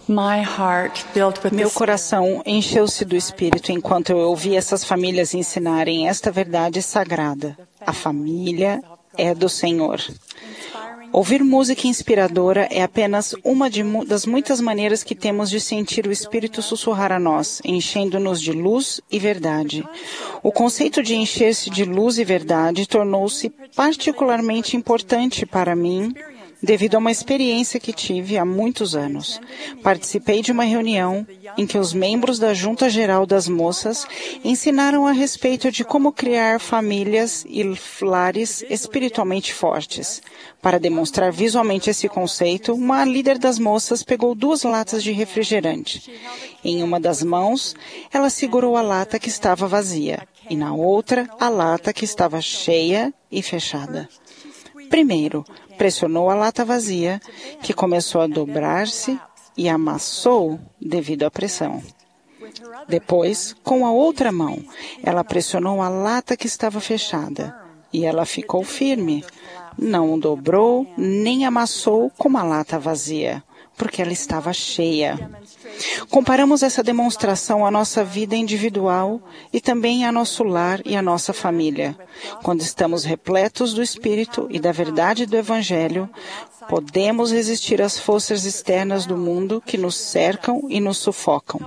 Meu coração encheu-se do Espírito enquanto eu ouvi essas famílias ensinarem esta verdade sagrada. A família é do Senhor. Ouvir música inspiradora é apenas uma das muitas maneiras que temos de sentir o Espírito sussurrar a nós, enchendo-nos de luz e verdade. O conceito de encher-se de luz e verdade tornou-se particularmente importante para mim devido a uma experiência que tive há muitos anos. Participei de uma reunião em que os membros da Junta Geral das Moças ensinaram a respeito de como criar famílias e lares espiritualmente fortes. Para demonstrar visualmente esse conceito, uma líder das moças pegou 2 latas de refrigerante. Em uma das mãos, ela segurou a lata que estava vazia, e na outra, a lata que estava cheia e fechada. Primeiro, pressionou a lata vazia, que começou a dobrar-se e amassou devido à pressão. Depois, com a outra mão, ela pressionou a lata que estava fechada, e ela ficou firme. Não dobrou nem amassou como a lata vazia, porque ela estava cheia. Comparamos essa demonstração à nossa vida individual e também a nosso lar e à nossa família. Quando estamos repletos do Espírito e da verdade do Evangelho, podemos resistir às forças externas do mundo que nos cercam e nos sufocam.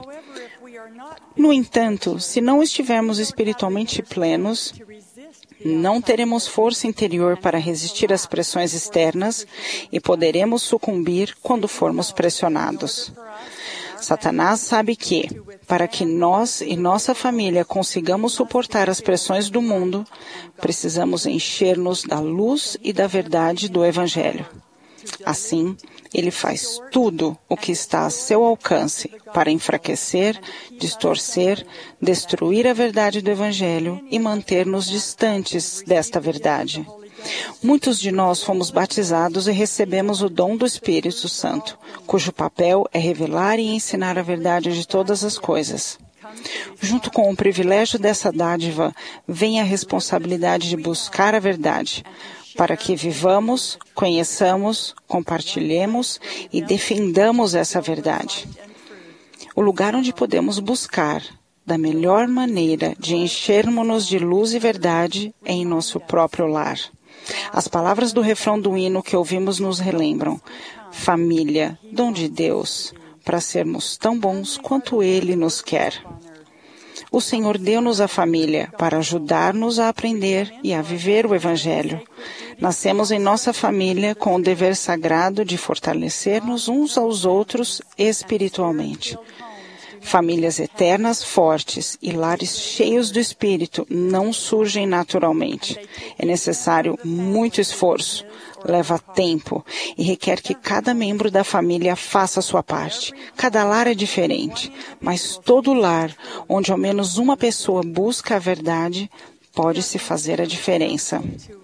No entanto, se não estivermos espiritualmente plenos, não teremos força interior para resistir às pressões externas e poderemos sucumbir quando formos pressionados. Satanás sabe que, para que nós e nossa família consigamos suportar as pressões do mundo, precisamos encher-nos da luz e da verdade do Evangelho. Assim, ele faz tudo o que está a seu alcance para enfraquecer, distorcer, destruir a verdade do Evangelho e manter-nos distantes desta verdade. Muitos de nós fomos batizados e recebemos o dom do Espírito Santo, cujo papel é revelar e ensinar a verdade de todas as coisas. Junto com o privilégio dessa dádiva, vem a responsabilidade de buscar a verdade, para que vivamos, conheçamos, compartilhemos e defendamos essa verdade. O lugar onde podemos buscar da melhor maneira de enchermos-nos de luz e verdade é em nosso próprio lar. As palavras do refrão do hino que ouvimos nos relembram: família, dom de Deus, para sermos tão bons quanto Ele nos quer. O Senhor deu-nos a família para ajudar-nos a aprender e a viver o Evangelho. Nascemos em nossa família com o dever sagrado de fortalecer-nos uns aos outros espiritualmente. Famílias eternas fortes e lares cheios do Espírito não surgem naturalmente. É necessário muito esforço, leva tempo e requer que cada membro da família faça a sua parte. Cada lar é diferente, mas todo lar onde ao menos uma pessoa busca a verdade pode-se fazer a diferença.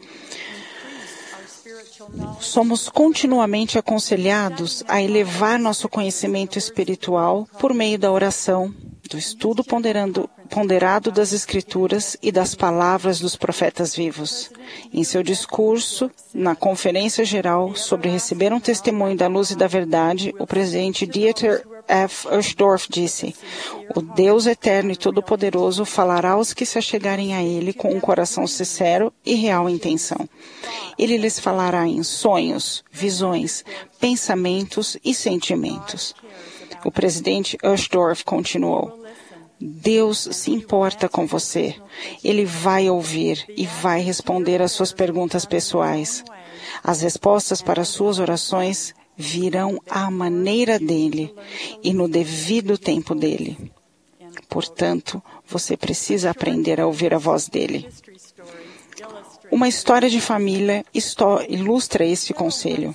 Somos continuamente aconselhados a elevar nosso conhecimento espiritual por meio da oração, do estudo ponderado das Escrituras e das palavras dos profetas vivos. Em seu discurso, na Conferência Geral sobre receber um testemunho da luz e da verdade, o presidente Dieter F. Uchtdorf disse: o Deus eterno e todo-poderoso falará aos que se achegarem a Ele com um coração sincero e real intenção. Ele lhes falará em sonhos, visões, pensamentos e sentimentos. O presidente Uchtdorf continuou: Deus se importa com você. Ele vai ouvir e vai responder às suas perguntas pessoais. As respostas para as suas orações virão à maneira dele e no devido tempo dele. Portanto, você precisa aprender a ouvir a voz dele. Uma história de família ilustra este conselho.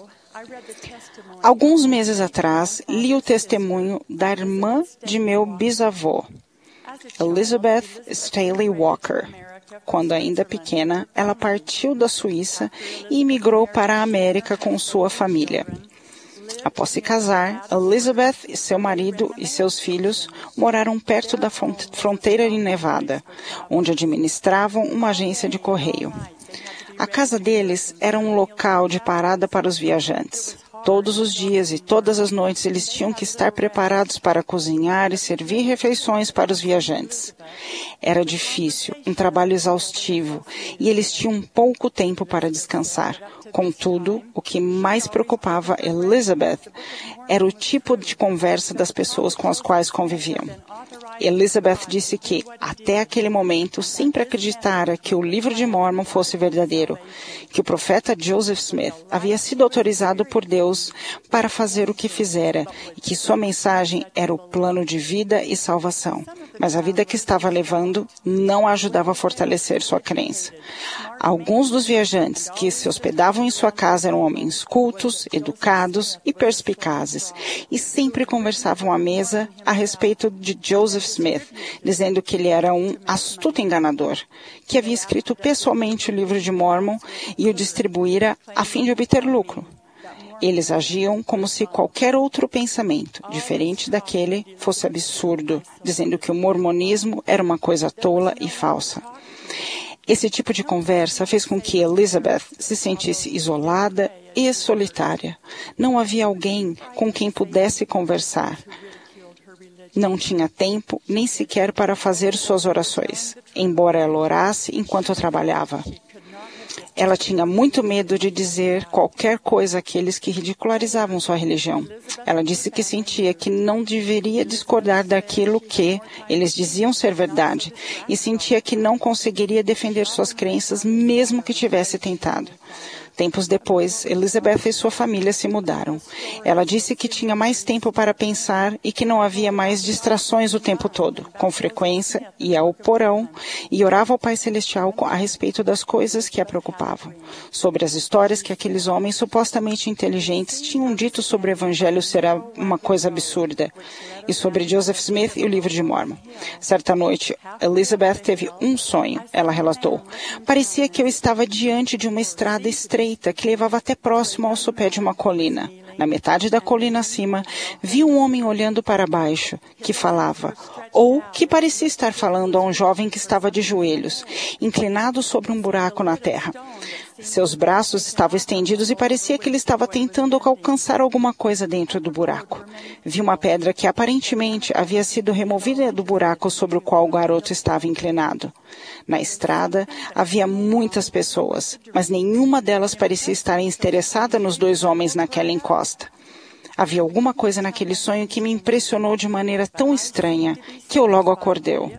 Alguns meses atrás, li o testemunho da irmã de meu bisavô, Elizabeth Staley Walker. Quando ainda pequena, ela partiu da Suíça e imigrou para a América com sua família. Após se casar, Elizabeth e seu marido e seus filhos moraram perto da fronteira de Nevada, onde administravam uma agência de correio. A casa deles era um local de parada para os viajantes. Todos os dias e todas as noites eles tinham que estar preparados para cozinhar e servir refeições para os viajantes. Era difícil, um trabalho exaustivo, e eles tinham pouco tempo para descansar. Contudo, o que mais preocupava Elizabeth era o tipo de conversa das pessoas com as quais conviviam. Elizabeth disse que, até aquele momento, sempre acreditara que o livro de Mormon fosse verdadeiro, que o profeta Joseph Smith havia sido autorizado por Deus para fazer o que fizera e que sua mensagem era o plano de vida e salvação. Mas a vida que estava levando não a ajudava a fortalecer sua crença. Alguns dos viajantes que se hospedavam em sua casa eram homens cultos, educados e perspicazes, e sempre conversavam à mesa a respeito de Joseph Smith, dizendo que ele era um astuto enganador, que havia escrito pessoalmente o livro de Mormon e o distribuíra a fim de obter lucro. Eles agiam como se qualquer outro pensamento, diferente daquele, fosse absurdo, dizendo que o mormonismo era uma coisa tola e falsa. Esse tipo de conversa fez com que Elizabeth se sentisse isolada e solitária. Não havia alguém com quem pudesse conversar. Não tinha tempo nem sequer para fazer suas orações, embora ela orasse enquanto trabalhava. Ela tinha muito medo de dizer qualquer coisa àqueles que ridicularizavam sua religião. Ela disse que sentia que não deveria discordar daquilo que eles diziam ser verdade e sentia que não conseguiria defender suas crenças mesmo que tivesse tentado. Tempos depois, Elizabeth e sua família se mudaram. Ela disse que tinha mais tempo para pensar e que não havia mais distrações o tempo todo. Com frequência, ia ao porão e orava ao Pai Celestial a respeito das coisas que a preocupavam. Sobre as histórias que aqueles homens supostamente inteligentes tinham dito sobre o Evangelho ser uma coisa absurda. E sobre Joseph Smith e o livro de Mormon. Certa noite, Elizabeth teve um sonho, ela relatou. Parecia que eu estava diante de uma estrada estreita que levava até próximo ao sopé de uma colina. Na metade da colina acima, vi um homem olhando para baixo, que falava, ou que parecia estar falando a um jovem que estava de joelhos, inclinado sobre um buraco na terra. Seus braços estavam estendidos e parecia que ele estava tentando alcançar alguma coisa dentro do buraco. Vi uma pedra que aparentemente havia sido removida do buraco sobre o qual o garoto estava inclinado. Na estrada havia muitas pessoas, mas nenhuma delas parecia estar interessada nos dois homens naquela encosta. Havia alguma coisa naquele sonho que me impressionou de maneira tão estranha que eu logo acordei.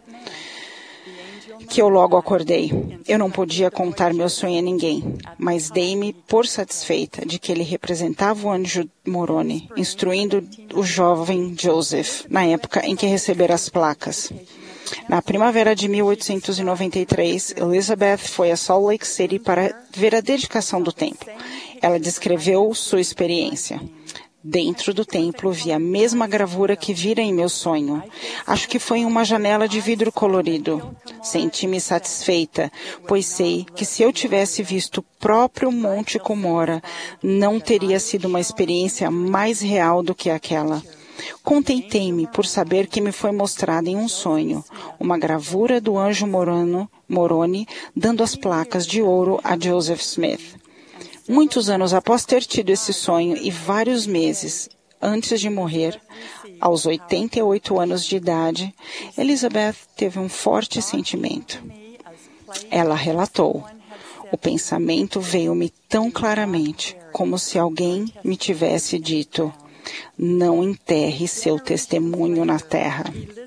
Eu não podia contar meu sonho a ninguém, mas dei-me por satisfeita de que ele representava o anjo Moroni, instruindo o jovem Joseph, na época em que recebera as placas. Na primavera de 1893, Elizabeth foi a Salt Lake City para ver a dedicação do templo. Ela descreveu sua experiência. Dentro do templo vi a mesma gravura que vira em meu sonho. Acho que foi em uma janela de vidro colorido. Senti-me satisfeita, pois sei que se eu tivesse visto o próprio Monte Cumorah, não teria sido uma experiência mais real do que aquela. Contentei-me por saber que me foi mostrada em um sonho uma gravura do anjo Moroni dando as placas de ouro a Joseph Smith. Muitos anos após ter tido esse sonho e vários meses antes de morrer, aos 88 anos de idade, Elizabeth teve um forte sentimento. Ela relatou, o pensamento veio-me tão claramente, como se alguém me tivesse dito, não enterre seu testemunho na terra.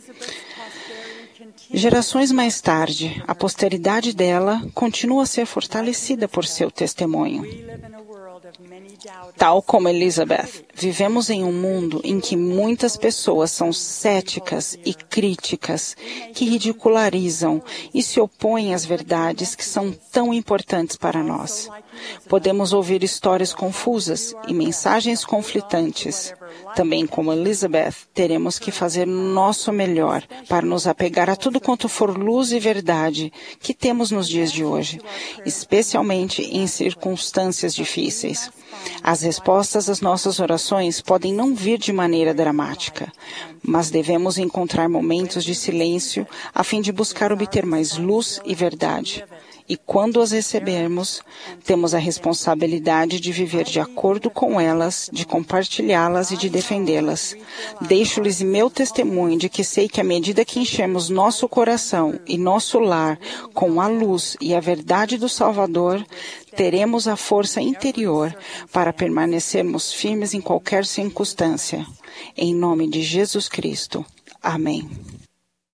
Gerações mais tarde, a posteridade dela continua a ser fortalecida por seu testemunho. Tal como Elizabeth, vivemos em um mundo em que muitas pessoas são céticas e críticas, que ridicularizam e se opõem às verdades que são tão importantes para nós. Podemos ouvir histórias confusas e mensagens conflitantes. Também como Elizabeth, teremos que fazer nosso melhor para nos apegar a tudo quanto for luz e verdade que temos nos dias de hoje, especialmente em circunstâncias difíceis. As respostas às nossas orações podem não vir de maneira dramática, mas devemos encontrar momentos de silêncio a fim de buscar obter mais luz e verdade. E quando as recebermos, temos a responsabilidade de viver de acordo com elas, de compartilhá-las e de defendê-las. Deixo-lhes meu testemunho de que sei que à medida que enchemos nosso coração e nosso lar com a luz e a verdade do Salvador, teremos a força interior para permanecermos firmes em qualquer circunstância. Em nome de Jesus Cristo. Amém.